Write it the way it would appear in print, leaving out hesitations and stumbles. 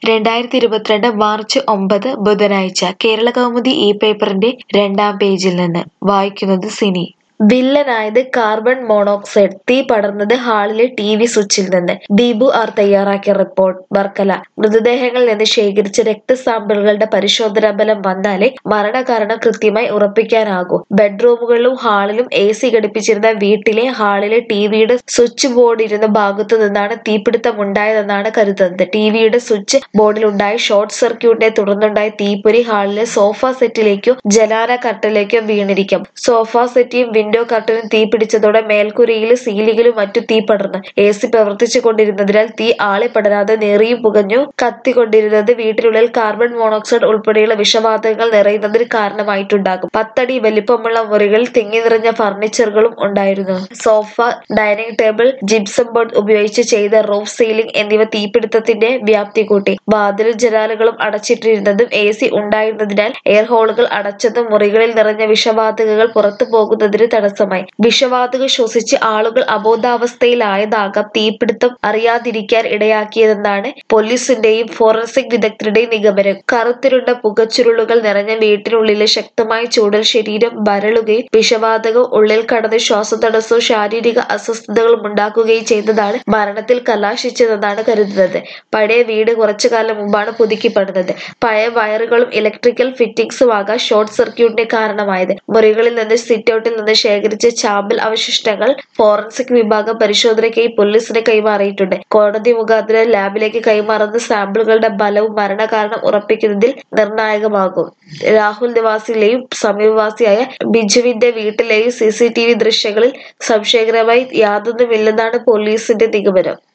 2022 March 9 ബുധനാഴ്ച കേരളകൗമുദി ഈ പേപ്പറിന്റെ 2-ാം പേജിൽ നിന്ന് വായിക്കുന്നത് സിനി. വില്ലനായത് carbon monoxide. തീ പടർന്നത് ഹാളിലെ TV സ്വിച്ചിൽ നിന്ന്. ദീപു ആർ തയ്യാറാക്കിയ റിപ്പോർട്ട്. വർക്കല. മൃതദേഹങ്ങളിൽ നിന്ന് ശേഖരിച്ച രക്തസാമ്പിളുകളുടെ പരിശോധനാ ഫലം വന്നാലേ മരണകാരണം കൃത്യമായി ഉറപ്പിക്കാനാകൂ. ബെഡ്റൂമുകളിലും ഹാളിലും AC ഘടിപ്പിച്ചിരുന്ന വീട്ടിലെ ഹാളിലെ TVയുടെ സ്വിച്ച് ബോർഡ് ഇരുന്ന ഭാഗത്തു നിന്നാണ് തീപിടുത്തമുണ്ടായതെന്നാണ് കരുതുന്നത്. TVയുടെ സ്വിച്ച് ബോർഡിലുണ്ടായ ഷോർട്ട് സർക്യൂട്ടിനെ തുടർന്നുണ്ടായ തീപ്പൊരി ഹാളിലെ സോഫ സെറ്റിലേക്കോ ജനാല കർട്ടനിലേക്കോ വീണിരിക്കാം. സോഫ സെറ്റിയും വിൻഡോ കർട്ടനും തീ പിടിച്ചതോടെ മേൽക്കൂരയിലും സീലിംഗിലും മറ്റും തീ പടർന്നു. AC പ്രവർത്തിച്ചു കൊണ്ടിരുന്നതിനാൽ തീ ആളിപ്പടരാതെ നേറിയും പുകഞ്ഞു കത്തിക്കൊണ്ടിരുന്നത് വീട്ടിനുള്ളിൽ കാർബൺ മോണോക്സൈഡ് ഉൾപ്പെടെയുള്ള വിഷവാതകങ്ങൾ നിറയുന്നതിന് കാരണമായിട്ടുണ്ടാകും. 10 അടി വലിപ്പമുള്ള മുറികളിൽ തിങ്ങി നിറഞ്ഞ ഫർണിച്ചറുകളും ഉണ്ടായിരുന്നു. Sofa, dining table, gypsum board ഉപയോഗിച്ച് ചെയ്ത റൂഫ് സീലിംഗ് എന്നിവ തീപിടുത്തത്തിന്റെ വ്യാപ്തി കൂട്ടി. വാതിലും ജനാലകളും അടച്ചിട്ടിരുന്നതും AC ഉണ്ടായിരുന്നതിനാൽ എയർ ഹോളുകൾ അടച്ചതും മുറികളിൽ നിറഞ്ഞ വിഷവാതകങ്ങൾ പുറത്തു പോകുന്നതിന് തടസ്സമായി. വിഷവാതകം ശ്വസിച്ച് ആളുകൾ അബോധാവസ്ഥയിലായതാകാം തീപിടുത്തം അറിയാതിരിക്കാൻ ഇടയാക്കിയതെന്നാണ് പോലീസിന്റെയും ഫോറൻസിക് വിദഗ്ധരുടെയും നിഗമനം. കറുത്തിരുണ്ട പുകച്ചുരുളുകൾ നിറഞ്ഞ വീട്ടിനുള്ളിലെ ശക്തമായ ചൂടിൽ ശരീരം വരളുകയും വിഷവാതകം ഉള്ളിൽ കടന്ന് ശ്വാസതടസ്സവും ശാരീരിക അസ്വസ്ഥതകളും ഉണ്ടാക്കുകയും ചെയ്തതാണ് മരണത്തിൽ കലാശിച്ചതെന്നാണ് കരുതുന്നത്. പഴയ വീട് കുറച്ചുകാലം മുമ്പാണ് പുതുക്കി പണിതത്. പഴയ വയറുകളും ഇലക്ട്രിക്കൽ ഫിറ്റിംഗ്സും ആകാം ഷോർട്ട് സർക്യൂട്ടിന് കാരണമായത്. മുറികളിൽ നിന്ന് സിറ്റൗട്ടിൽ നിന്ന് ശേഖരിച്ച ചാമ്പൽ അവശിഷ്ടങ്ങൾ ഫോറൻസിക് വിഭാഗം പരിശോധനയ്ക്കായി പോലീസിന് കൈമാറിയിട്ടുണ്ട്. കോടതി മുഖാന്തരം ലാബിലേക്ക് കൈമാറുന്ന സാമ്പിളുകളുടെ ഫലവും മരണകാരണം ഉറപ്പിക്കുന്നതിൽ നിർണായകമാകും. രാഹുൽ നിവാസിലെയും സമീപവാസിയായ ബിജുവിന്റെ വീട്ടിലെയും CCTV ദൃശ്യങ്ങളിൽ സംശയകരമായി യാതൊന്നുമില്ലെന്നാണ് പോലീസിന്റെ നിഗമനം.